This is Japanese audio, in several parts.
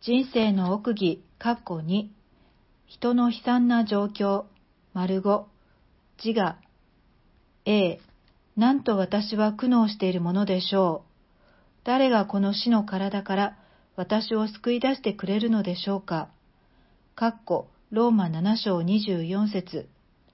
人生の奥義2、人の悲惨な状況 5、自我 A、なんと私は苦悩しているものでしょう。誰がこの死の体から私を救い出してくれるのでしょうか。ローマ7章24節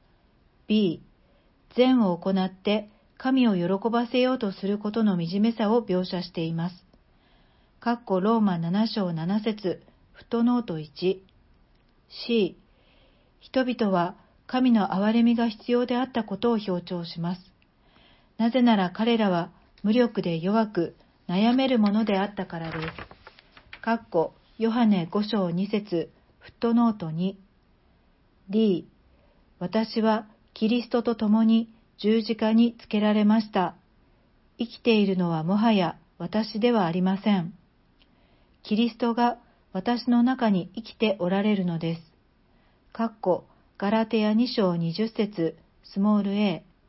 B、善を行って神を喜ばせようとすることの惨めさを描写しています。ローマ7章7節フットノート1。C、人々は神の憐れみが必要であったことを強調します。なぜなら彼らは無力で弱く悩めるものであったからです。ヨハネ5章2節フットノート2。D、私はキリストと共に十字架につけられました。生きているのはもはや私ではありません。キリストが私の中に生きておられるのです。ガラテヤ2章20節スモール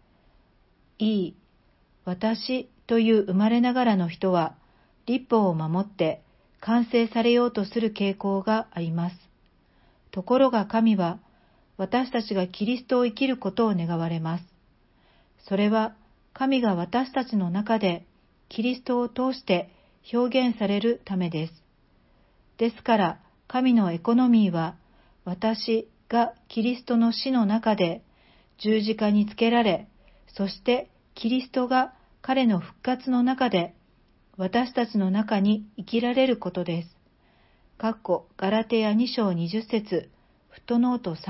a。E、私という生まれながらの人は、律法を守って完成されようとする傾向があります。ところが神は、私たちがキリストを生きることを願われます。それは、神が私たちの中でキリストを通して表現されるためです。ですから、神のエコノミーは、私がキリストの死の中で十字架につけられ、そしてキリストが彼の復活の中で私たちの中に生きられることです。ガラテヤ2章20節フットノート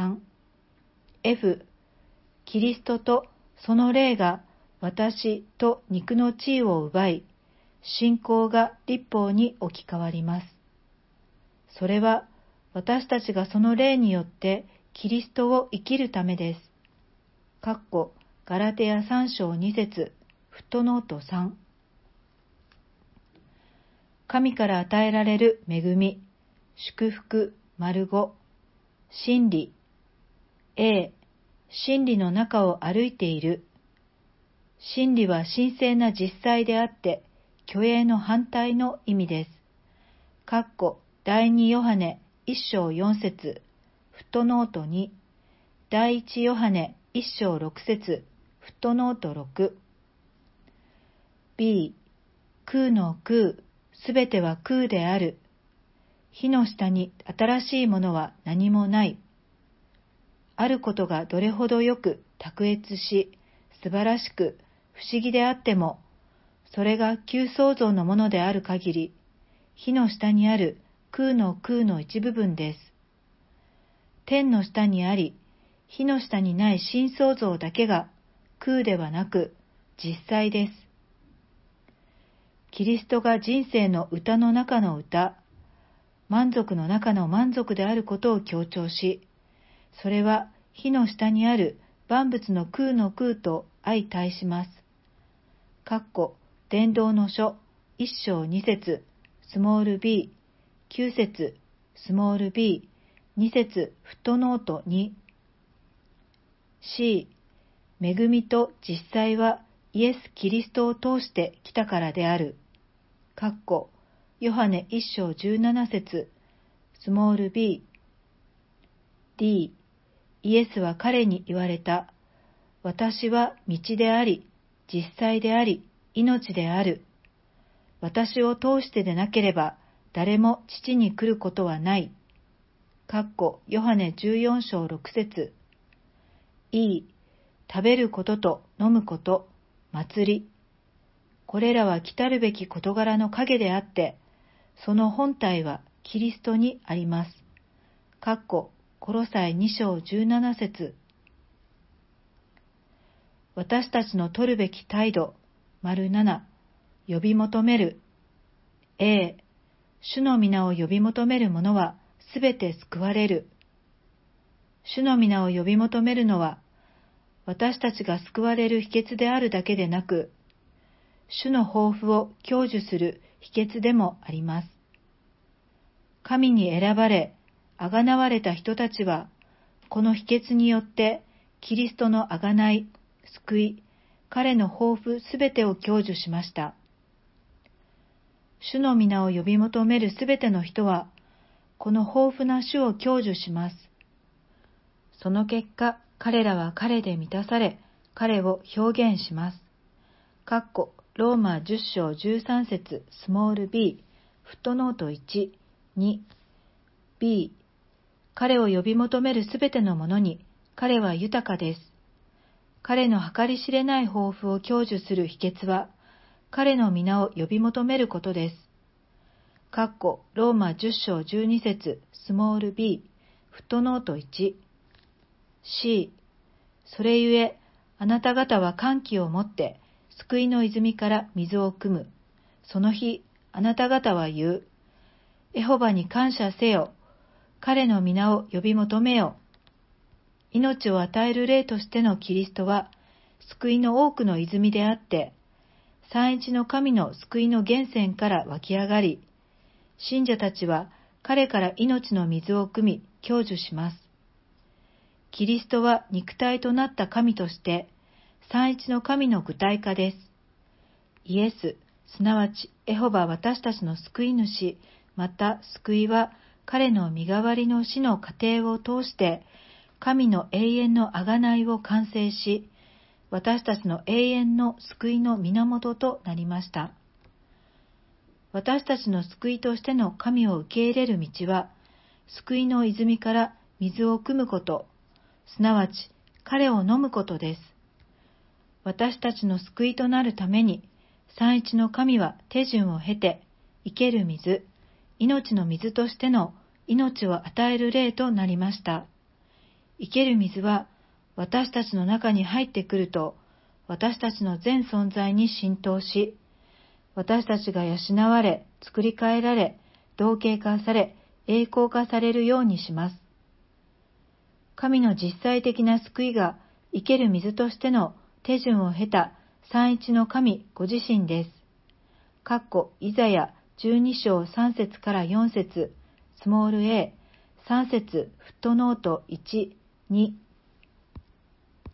3。F、キリストとその霊が私と肉の地位を奪い、信仰が律法に置き換わります。それは私たちがその霊によってキリストを生きるためです。ガラテヤ3章2節フットノート3。神から与えられる恵み、祝福 5、真理 A、真理の中を歩いている。真理は神聖な実際であって、虚栄の反対の意味です。第2ヨハネ1章4節フットノート2、第1ヨハネ1章6節フットノート6。B、空の空、すべては空である。火の下に新しいものは何もない。あることがどれほどよく卓越し、素晴らしく、不思議であっても、それが旧創造のものである限り、火の下にある空の空の一部分です。天の下にあり、火の下にない新創造だけが空ではなく実際です。キリストが人生の歌の中の歌、満足の中の満足であることを強調し、それは火の下にある万物の空の空と相対します。伝道の書1章2節スモール b、9節スモール b、2節フットノート2。C、恵みと実際はイエス・キリストを通して来たからである。ヨハネ1章17節スモール b。D、イエスは彼に言われた。私は道であり、実際であり、命である。私を通してでなければ、誰も父に来ることはない。ヨハネ14章6節 E、食べることと飲むこと、祭り。これらは来たるべき事柄の影であって、その本体はキリストにあります。コロサイ2章17節私たちの取るべき態度 7、呼び求める。A、主の皆を呼び求める者はすべて救われる。主の皆を呼び求めるのは、私たちが救われる秘訣であるだけでなく、主の抱負を享受する秘訣でもあります。神に選ばれ、あがなわれた人たちは、この秘訣によって、キリストのあがない、救い、彼の抱負すべてを享受しました。主の皆を呼び求めるすべての人は、 この豊富な種を享受します。その結果、彼らは彼で満たされ、彼を表現します。ローマ10章13節スモール b、フットノート1、2、b、彼を呼び求めるすべてのものに、彼は豊かです。彼の計り知れない豊富を享受する秘訣は、彼の皆を呼び求めることです。ローマ10章12節スモール b、フットノート1、c、それゆえ、あなた方は歓喜をもって、救いの泉から水を汲む。その日、あなた方は言う。エホバに感謝せよ。彼の皆を呼び求めよ。命を与える霊としてのキリストは、救いの多くの泉であって、三一の神の救いの源泉から湧き上がり、信者たちは彼から命の水を汲み、享受します。キリストは肉体となった神として、三一の神の具体化です。イエス、すなわちエホバ私たちの救い主、また救いは彼の身代わりの死の過程を通して、神の永遠の贖いを完成し、私たちの永遠の救いの源となりました。私たちの救いとしての神を受け入れる道は、救いの泉から水を汲むこと、すなわち彼を飲むことです。私たちの救いとなるために、三一の神は手順を経て、生ける水、命の水としての命を与える霊となりました。生ける水は、私たちの中に入ってくると、私たちの全存在に浸透し、私たちが養われ、作り変えられ、同型化され、栄光化されるようにします。神の実際的な救いが、生ける水としての手順を経た三一の神ご自身です。イザヤ12章3節から4節スモール a、3節フットノート1、2、